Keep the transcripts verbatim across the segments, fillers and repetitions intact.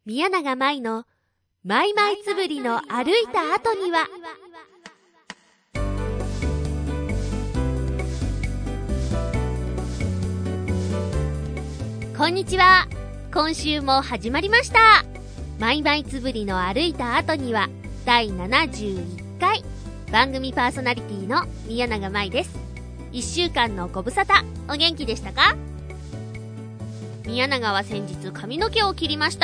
宮永舞のマイマイつぶりの歩いた後には。こんにちは。今週も始まりました。マイマイつぶりの歩いた後にはだいななじゅういっかい、番組パーソナリティの宮永舞です。いっしゅうかんのご無沙汰、お元気でしたか？宮永は先日髪の毛を切りました。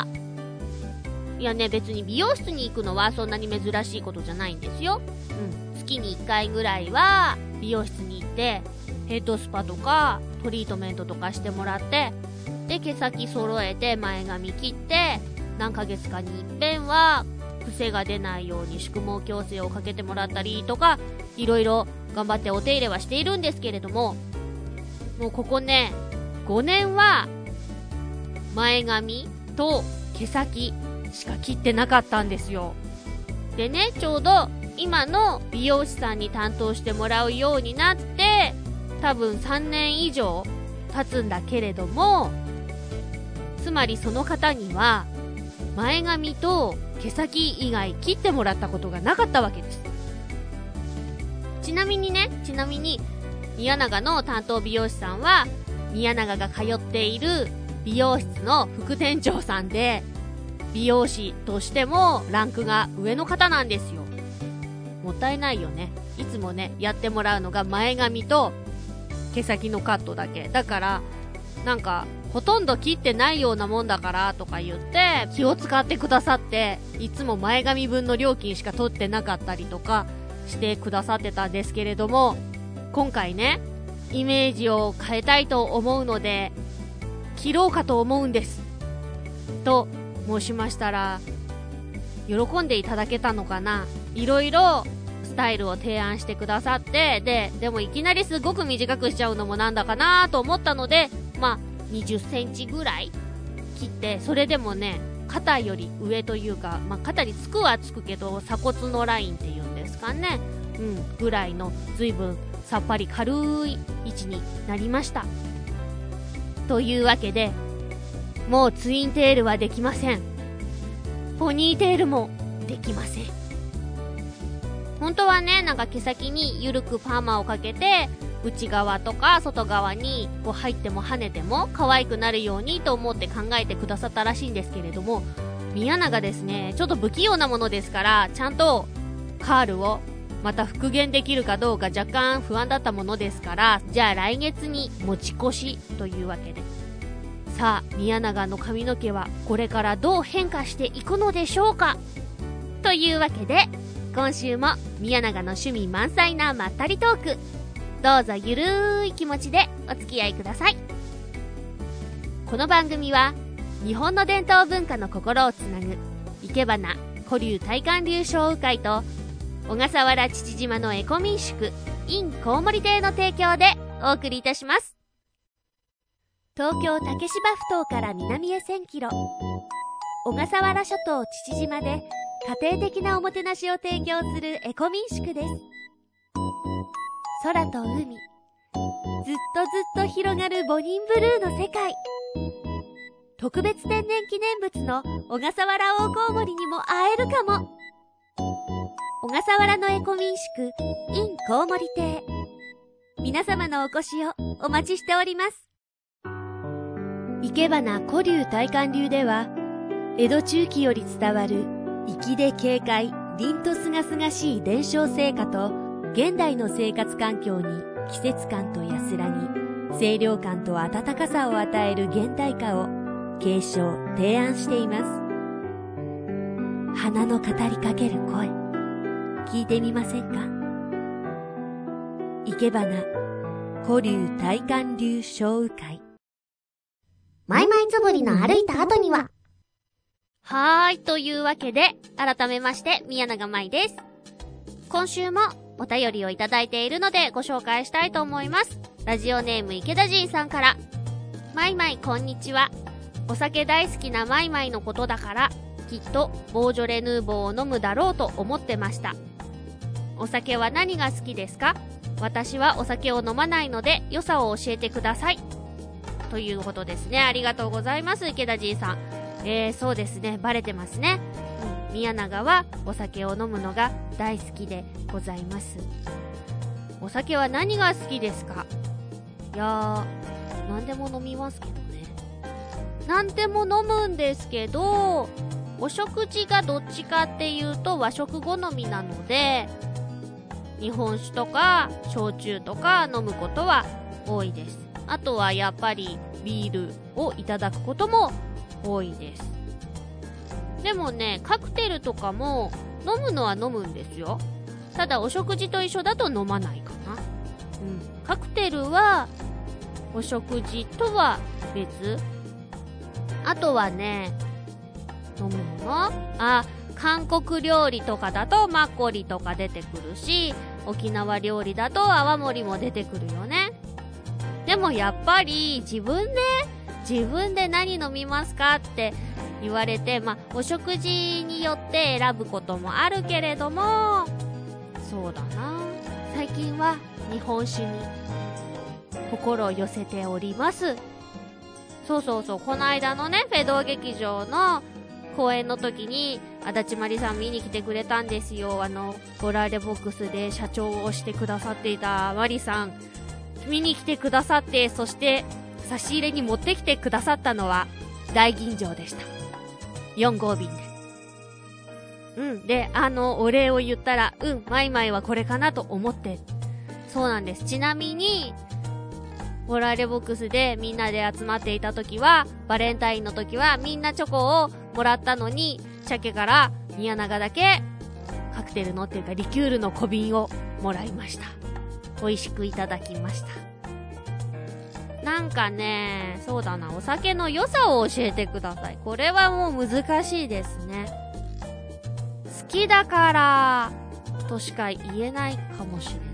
いやね、別に美容室に行くのはそんなに珍しいことじゃないんですよ。うん、月にいっかいぐらいは美容室に行ってヘッドスパとかトリートメントとかしてもらって、で毛先揃えて前髪切って、何ヶ月かに一遍は癖が出ないように宿毛矯正をかけてもらったりとか、いろいろ頑張ってお手入れはしているんですけれども、もうここねごねんは前髪と毛先しか切ってなかったんですよ。でね、ちょうど今の美容師さんに担当してもらうようになって多分さんねん以上経つんだけれども、つまりその方には前髪と毛先以外切ってもらったことがなかったわけです。ちなみにね、ちなみに宮永の担当美容師さんは宮永が通っている美容室の副店長さんで、美容師としてもランクが上の方なんですよ。もったいないよね。いつもねやってもらうのが前髪と毛先のカットだけだから、なんかほとんど切ってないようなもんだからとか言って気を使ってくださって、いつも前髪分の料金しか取ってなかったりとかしてくださってたんですけれども、今回ねイメージを変えたいと思うので切ろうかと思うんですと申しましたら、喜んでいただけたのかな。いろいろスタイルを提案してくださって、ででもいきなりすごく短くしちゃうのもなんだかなと思ったので、まあにじゅっセンチぐらい切って、それでもね肩より上というか、まあ肩につくはつくけど鎖骨のラインっていうんですかね、うんぐらいの随分さっぱり軽い位置になりました。というわけで、もうツインテールはできません。ポニーテールもできません。本当はね、なんか毛先にゆるくパーマをかけて内側とか外側にこう入っても跳ねても可愛くなるようにと思って考えてくださったらしいんですけれども、宮永ですね、ちょっと不器用なものですから、ちゃんとカールをまた復元できるかどうか若干不安だったものですから、じゃあ来月に持ち越しというわけで、さあ宮永の髪の毛はこれからどう変化していくのでしょうか。というわけで今週も宮永の趣味満載なまったりトーク、どうぞゆるーい気持ちでお付き合いください。この番組は日本の伝統文化の心をつなぐいけばな古流大観流商雨会と小笠原父島のエコ民宿 in コウモリ亭の提供でお送りいたします。東京竹芝ふ頭から南へせんキロ、小笠原諸島父島で家庭的なおもてなしを提供するエコ民宿です。空と海、ずっとずっと広がるボニンブルーの世界、特別天然記念物の小笠原大コウモリにも会えるかも。小笠原のエコ民宿 in コウモリ亭、皆様のお越しをお待ちしております。いけばな古流大観流では、江戸中期より伝わる粋で軽快、凛とすがすがしい伝承成果と、現代の生活環境に季節感と安らぎ、清涼感と温かさを与える現代化を継承提案しています。花の語りかける声、聞いてみませんか？いけばな古流大観流商雨会。 マイマイつぶりの歩いた後には。 はーい、というわけで改めまして宮永舞です。今週もお便りをいただいているのでご紹介したいと思います。ラジオネーム池田仁さんから、マイマイこんにちは。お酒大好きなマイマイのことだからきっとボージョレ・ヌーボーを飲むだろうと思ってました。お酒は何が好きですか？私はお酒を飲まないので良さを教えてください。ということですね。ありがとうございます池田仁さん。 えー、そうですね、バレてますね。うん、宮永はお酒を飲むのが大好きでございます。お酒は何が好きですか？いやー、何でも飲みますけどね。何でも飲むんですけど、お食事がどっちかっていうと和食好みなので、日本酒とか焼酎とか飲むことは多いです。あとはやっぱりビールをいただくことも多いです。でもね、カクテルとかも飲むのは飲むんですよ。ただお食事と一緒だと飲まないかな。うん、カクテルはお食事とは別。あとはね、飲むもの、あ、韓国料理とかだとマッコリとか出てくるし、沖縄料理だと泡盛も出てくるよね。でもやっぱり自分で自分で何飲みますかって言われて、まあお食事によって選ぶこともあるけれども、そうだな、最近は日本酒に心を寄せております。そうそうそう、この間のね、フェドウ劇場の公演の時に足立まりさん見に来てくれたんですよ。あのボラーレボックスで社長をしてくださっていたまりさん見に来てくださって、そして差し入れに持ってきてくださったのは大吟醸でした。よん号便で。うんで、あのお礼を言ったら、うんマイマイはこれかなと思って。そうなんです。ちなみにボラーレボックスでみんなで集まっていた時は、バレンタインの時はみんなチョコをもらったのに、鮭から宮永だけカクテルのっていうかリキュールの小瓶をもらいました。美味しくいただきました。なんかね、そうだな、お酒の良さを教えてください。これはもう難しいですね。好きだからとしか言えないかもしれない。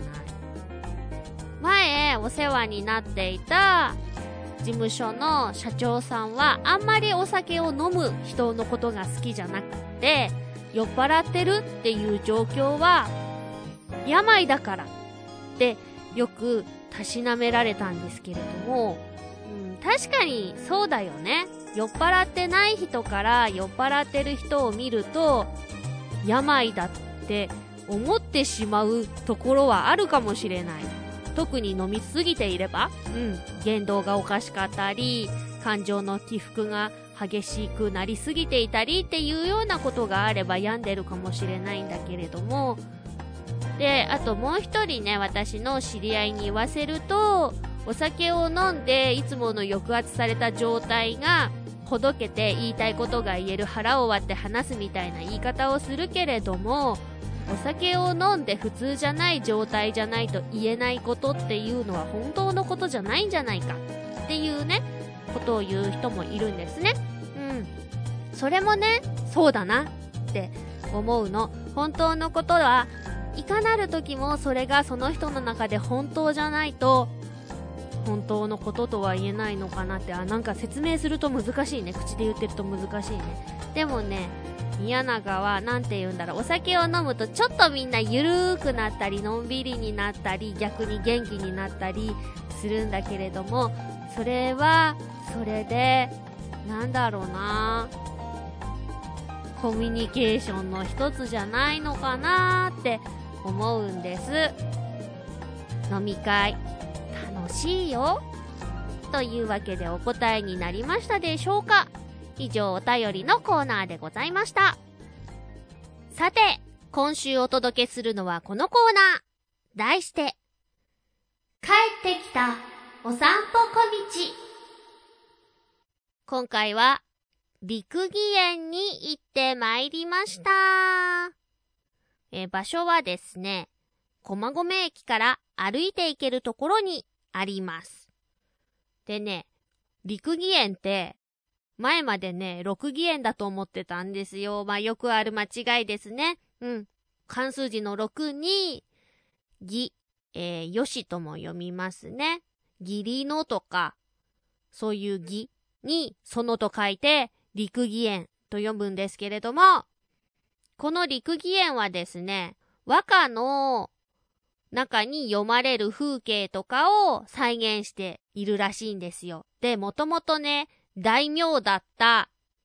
前お世話になっていた事務所の社長さんはあんまりお酒を飲む人のことが好きじゃなくて、酔っ払ってるっていう状況は病だからってよくたしなめられたんですけれども、うん、確かにそうだよね。酔っ払ってない人から酔っ払ってる人を見ると病だって思ってしまうところはあるかもしれない。特に飲みすぎていれば、うん、言動がおかしかったり、感情の起伏が激しくなりすぎていたりっていうようなことがあれば病んでるかもしれないんだけれども、で、あともう一人ね、私の知り合いに言わせると、お酒を飲んでいつもの抑圧された状態がほどけて言いたいことが言える、腹を割って話すみたいな言い方をするけれども、お酒を飲んで普通じゃない状態じゃないと言えないことっていうのは本当のことじゃないんじゃないかっていうね、ことを言う人もいるんですね。うん。それもね、そうだなって思うの。本当のことはいかなる時もそれがその人の中で本当じゃないと本当のこととは言えないのかなって。あ、なんか説明すると難しいね。口で言ってると難しいね。でもね、宮永はなんて言うんだろう、お酒を飲むとちょっとみんなゆるーくなったり、のんびりになったり、逆に元気になったりするんだけれども、それはそれでなんだろうな、コミュニケーションの一つじゃないのかなって思うんです。飲み会楽しいよというわけでお答えになりましたでしょうか。以上、お便りのコーナーでございました。さて、今週お届けするのはこのコーナー。題して、帰ってきたお散歩小道。今回は、六義園に行ってまいりました。え場所はですね、駒込駅から歩いて行けるところにあります。でね、六義園って、前までね、六義園だと思ってたんですよ。まあよくある間違いですね。うん。漢数字の六に、義、えー、よしとも読みますね。義理のとか、そういう義に、そのと書いて、六義園と読むんですけれども、この六義園はですね、和歌の中に読まれる風景とかを再現しているらしいんですよ。で、もともとね、大名だった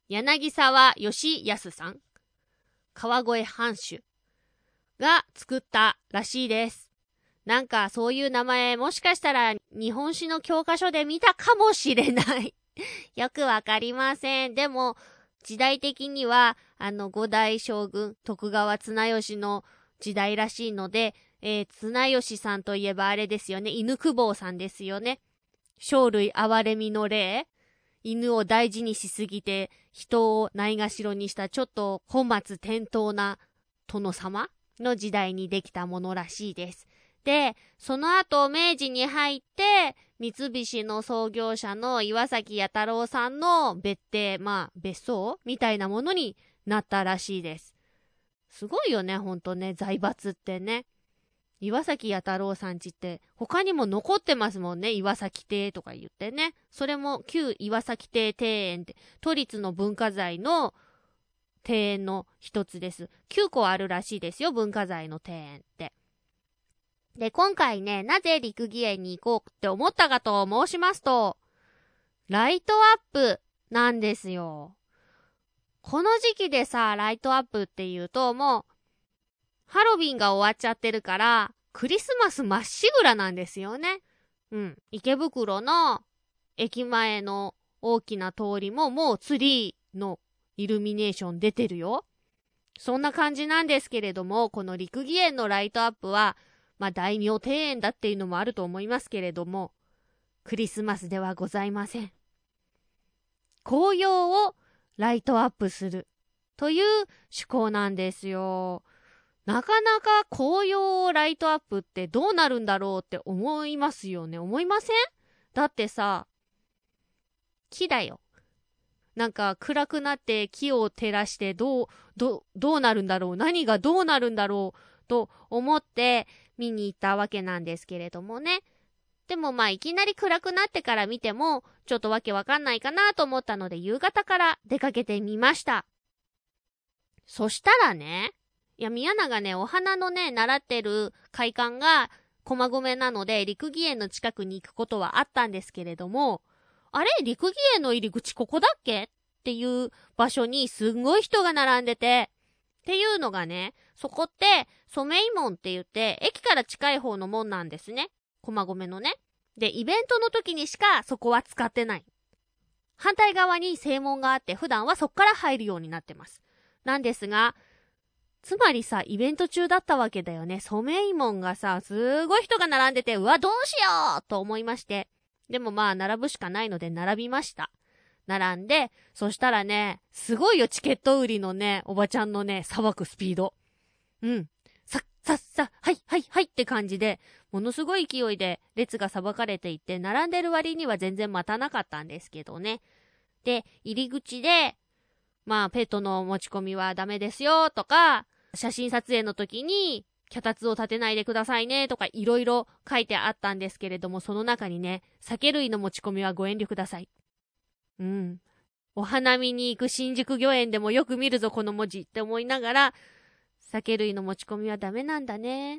柳沢義康さん、川越藩主が作ったらしいです。なんかそういう名前もしかしたら日本史の教科書で見たかもしれない。よくわかりません。でも時代的にはあの五代将軍徳川綱吉の時代らしいので、えー、綱吉さんといえばあれですよね。犬公方さんですよね。生類憐れみの霊。犬を大事にしすぎて人をないがしろにしたちょっと本末転倒な殿様の時代にできたものらしいです。で、その後明治に入って三菱の創業者の岩崎弥太郎さんの別邸、まあ別荘みたいなものになったらしいです。すごいよね、ほんとね、財閥ってね。岩崎弥太郎さんちって他にも残ってますもんね。岩崎邸とか言ってね。それも旧岩崎邸庭園って都立の文化財の庭園の一つです。きゅうこあるらしいですよ、文化財の庭園って。で、今回ね、なぜ六義園に行こうって思ったかと申しますと、ライトアップなんですよ。この時期でさ、ライトアップっていうともうハロウィンが終わっちゃってるからクリスマスまっしぐらなんですよね。うん。池袋の駅前の大きな通りももうツリーのイルミネーション出てるよ。そんな感じなんですけれども、この六義園のライトアップはまあ大名庭園だっていうのもあると思いますけれども、クリスマスではございません。紅葉をライトアップするという趣向なんですよ。なかなか紅葉をライトアップってどうなるんだろうって思いますよね。思いません？だってさ、木だよ。なんか暗くなって木を照らしてどう、どう、どうなるんだろう、何がどうなるんだろうと思って見に行ったわけなんですけれどもね。でもまあいきなり暗くなってから見てもちょっとわけわかんないかなと思ったので夕方から出かけてみました。そしたらね、いや宮永ね、お花のね習ってる会館が駒込なので六義園の近くに行くことはあったんですけれども、あれ六義園の入り口ここだっけっていう場所にすんごい人が並んでて、っていうのがね、そこって染井門って言って駅から近い方の門なんですね。駒込のね。で、イベントの時にしかそこは使ってない。反対側に正門があって普段はそこから入るようになってます。なんですが、つまりさ、イベント中だったわけだよね。染井門がさ、すごい人が並んでて、うわ、どうしようと思いまして。でもまあ、並ぶしかないので並びました。並んで、そしたらね、すごいよ、チケット売りのね、おばちゃんのね、さばくスピード。うん。さっさっさ、はいはいはいって感じで、ものすごい勢いで列がさばかれていって、並んでる割には全然待たなかったんですけどね。で、入り口で、まあ、ペットの持ち込みはダメですよとか、写真撮影の時に脚立を立てないでくださいねとかいろいろ書いてあったんですけれども、その中にね、酒類の持ち込みはご遠慮ください。うん。お花見に行く新宿御苑でもよく見るぞこの文字って思いながら、酒類の持ち込みはダメなんだねって。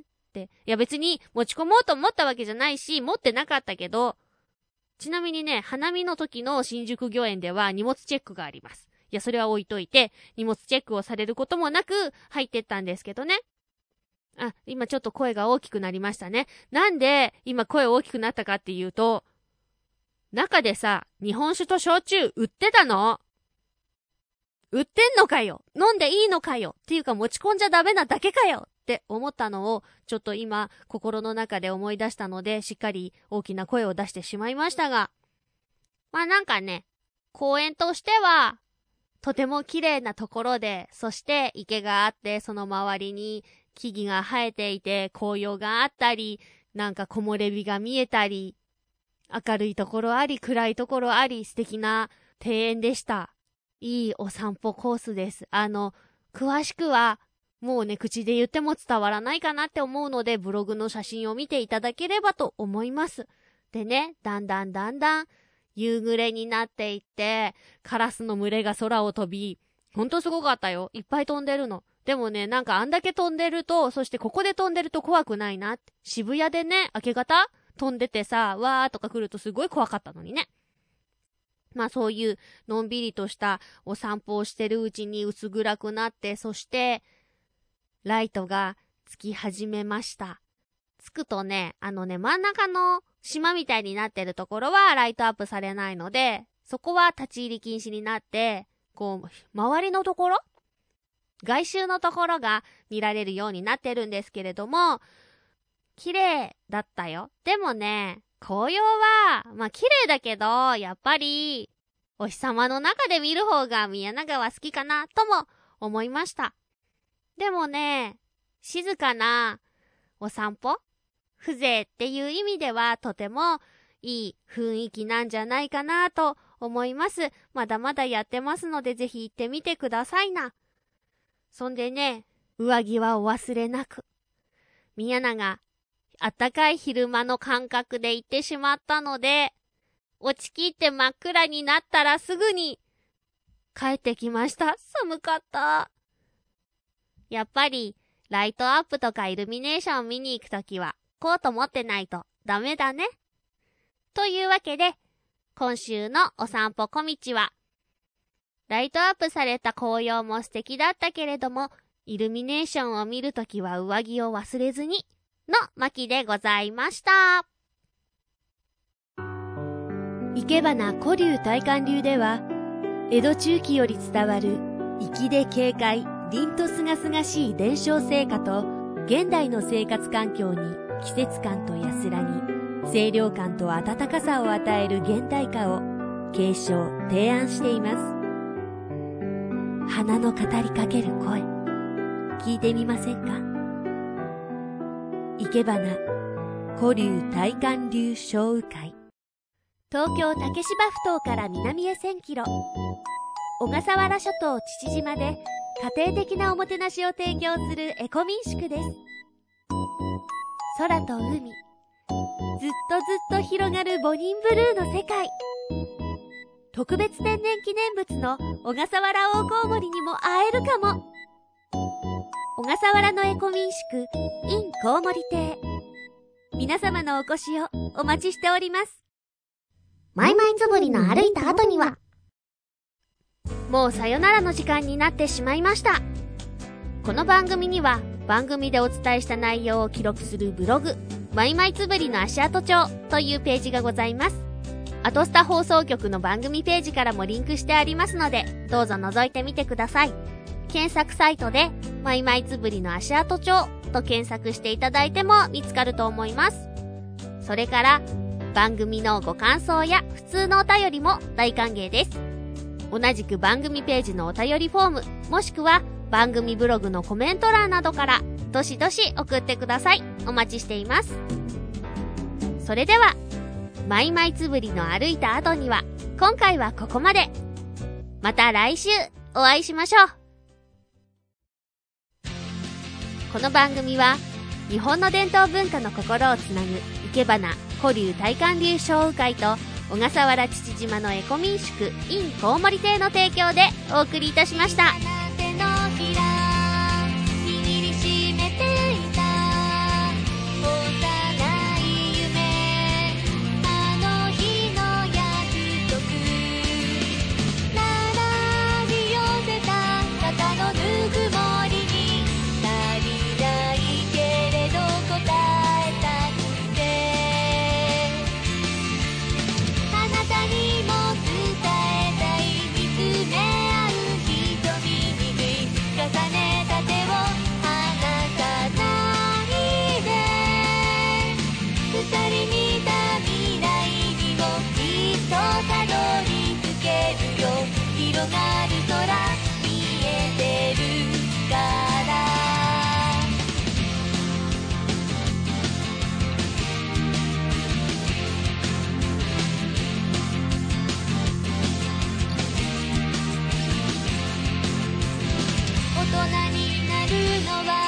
いや別に持ち込もうと思ったわけじゃないし、持ってなかったけど、ちなみにね、花見の時の新宿御苑では荷物チェックがあります。いや、それは置いといて、荷物チェックをされることもなく入ってったんですけどね。あ、今ちょっと声が大きくなりましたね。なんで今声大きくなったかっていうと、中でさ、日本酒と焼酎売ってたの。売ってんのかよ。飲んでいいのかよ。っていうか持ち込んじゃダメなだけかよ。って思ったのをちょっと今心の中で思い出したので、しっかり大きな声を出してしまいましたが、まあなんかね、公園としてはとても綺麗なところで、そして池があって、その周りに木々が生えていて、紅葉があったり、なんか木漏れ日が見えたり、明るいところあり、暗いところあり、素敵な庭園でした。いいお散歩コースです。あの、詳しくは、もうね、口で言っても伝わらないかなって思うので、ブログの写真を見ていただければと思います。でね、だんだんだんだん、夕暮れになっていって、カラスの群れが空を飛び、ほんとすごかったよ。いっぱい飛んでるの。でもね、なんかあんだけ飛んでると、そしてここで飛んでると怖くないなって。渋谷でね、明け方飛んでてさ、わーとか来るとすごい怖かったのにね。 まあそういうのんびりとしたお散歩をしてるうちに薄暗くなって、そしてライトがつき始めました。つくとね、あのね、真ん中の島みたいになってるところはライトアップされないので、そこは立ち入り禁止になって、こう、周りのところ、外周のところが見られるようになってるんですけれども、綺麗だったよ。でもね、紅葉は、まあ綺麗だけど、やっぱり、お日様の中で見る方が宮永は好きかな、とも思いました。でもね、静かなお散歩風情っていう意味ではとてもいい雰囲気なんじゃないかなと思います。まだまだやってますのでぜひ行ってみてくださいな。そんでね、上着はお忘れなく。宮永、あったかい昼間の感覚で行ってしまったので、落ちきって真っ暗になったらすぐに帰ってきました。寒かった。やっぱりライトアップとかイルミネーション見に行くときはコート持ってないとダメだね。というわけで、今週のお散歩小道は、ライトアップされた紅葉も素敵だったけれども、イルミネーションを見るときは上着を忘れずに、の巻でございました。生け花古流大観流では、江戸中期より伝わる粋で軽快、凛とすがすがしい伝承成果と、現代の生活環境に季節感と安らぎ、清涼感と温かさを与える現代化を継承、提案しています。花の語りかける声、聞いてみませんか？生け花古流大観流小雨会。東京竹芝埠頭から南へせんキロ、小笠原諸島父島で家庭的なおもてなしを提供するエコ民宿です。空と海、ずっとずっと広がるボニンブルーの世界。特別天然記念物の小笠原大コウモリにも会えるかも。小笠原のエコ民宿 in コウモリ亭、皆様のお越しをお待ちしております。 マイマイつぶりの歩いた後には、 もうさよならの時間になってしまいました。この番組には番組でお伝えした内容を記録するブログ、マイマイつぶりの足跡帳というページがございます。アトスタ放送局の番組ページからもリンクしてありますので、どうぞ覗いてみてください。検索サイトでマイマイつぶりの足跡帳と検索していただいても見つかると思います。それから番組のご感想や普通のお便りも大歓迎です。同じく番組ページのお便りフォーム、もしくは番組ブログのコメント欄などからどしどし送ってください。お待ちしています。それではマイマイつぶりの歩いた後には、今回はここまで。また来週お会いしましょう。この番組は日本の伝統文化の心をつなぐ生け花古流大観流小雨会と小笠原父島のエコ民宿 in コウモリ亭の提供でお送りいたしました。大人になるのは